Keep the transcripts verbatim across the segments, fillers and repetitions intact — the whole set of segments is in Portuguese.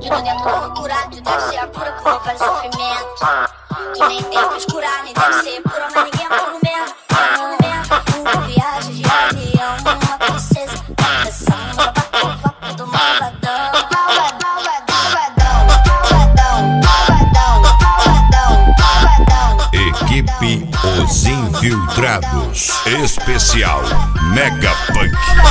Bandido dentro da loucura, tu deve ser a cura que não faz sofrimento. Tu nem tem frescura, nem deve ser pura, mas ninguém é puro mesmo. Uma viagem de avião, uma princesa, pressão, uma batufa, tudo malvadão. Malvadão, malvadão, malvadão, malvadão, malvadão, malvadão. Equipe Os Infiltrados, especial Mega Funk.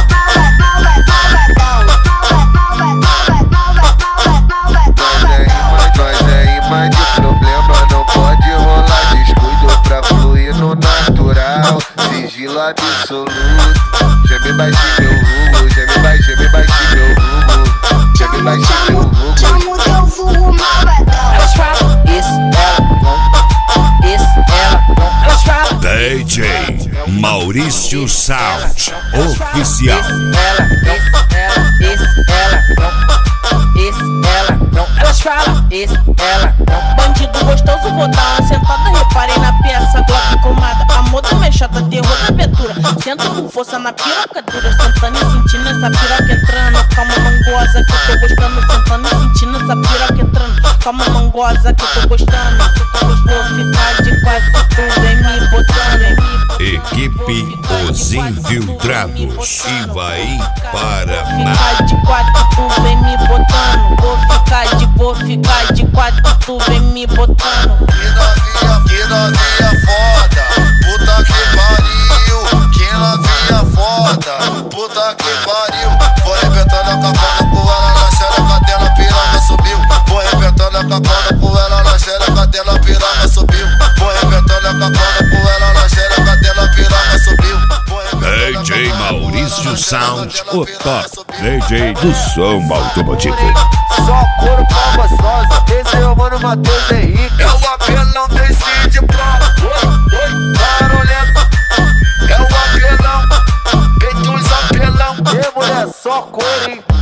Nós é imã de problema, não pode rolar descuido pra fluir no natural. Sigilo absoluto. Geme baixo meu vulgo, geme baixo, geme baixo meu vulgo, geme baixo meu vulgo. Chamo teu vulgo malvadão. Elas falam, isso, ela, não, isso, ela, não. Elas falam, D J Maurício Sound Oficial. ela, isso, ela, isso, ela, não, isso, ela, não. Elas falam, isso, ela, não. Bandido gostoso, vou dar uma sentada. Reparei na peça, glock comada. Amor da mexota, terror da aventura. Sento com força na piroca dura, sentando e sentindo essa piroca entrando. Calma, não goza que eu tô gostando. Sentando e sentindo essa piroca entrando. Calma, não goza que eu tô gostando. Vou ficar de quatro, tu vem me botando, vem me botando. Equipe Os Infiltrados, Ivaí, Paraná. Ficar de quatro, tu vem me botando. Vou ficar de, vou ficar de quatro, tu vem me botando. Que novinha, que novinha foda, puta que pariu. Que novinha foda, puta que pariu. Vou arrebentando a cacana com ela na xereca dela, piranha subiu. Vou arrebentando a cacana com ela na xereca dela, piranha subiu. Vou arrebentando a cacana com ela na xereca dela, piranha subiu. D J Maurício Sound, o top D J do som automotivo. Só couro pra gostosa, esse é o mano Matheus Henrique. É o apelão decide pra oi, oi, barulhento. É o apelão, feito uns apelão. E mulher, só couro, hein?